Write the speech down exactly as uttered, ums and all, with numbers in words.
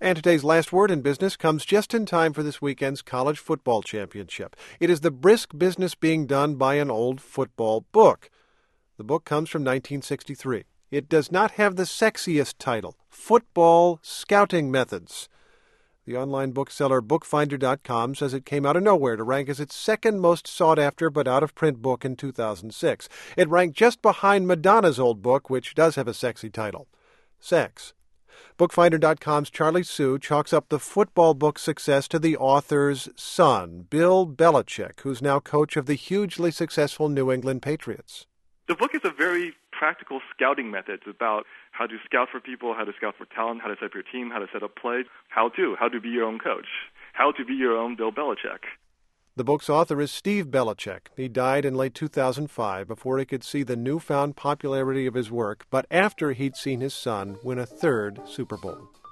And today's last word in business comes just in time for this weekend's college football championship. It is the brisk business being done by an old football book. The book comes from nineteen sixty-three. It does not have the sexiest title, Football Scouting Methods. The online bookseller bookfinder dot com says it came out of nowhere to rank as its second most sought-after but out-of-print book in two thousand six. It ranked just behind Madonna's old book, which does have a sexy title, Sex. bookfinder dot com's Charlie Sue chalks up the football book's success to the author's son, Bill Belichick, who's now coach of the hugely successful New England Patriots. The book is a very practical scouting method. It's about how to scout for people, how to scout for talent, how to set up your team, how to set up plays, how to, how to be your own coach, how to be your own Bill Belichick. The book's author is Steve Belichick. He died in late two thousand five before he could see the newfound popularity of his work, but after he'd seen his son win a third Super Bowl.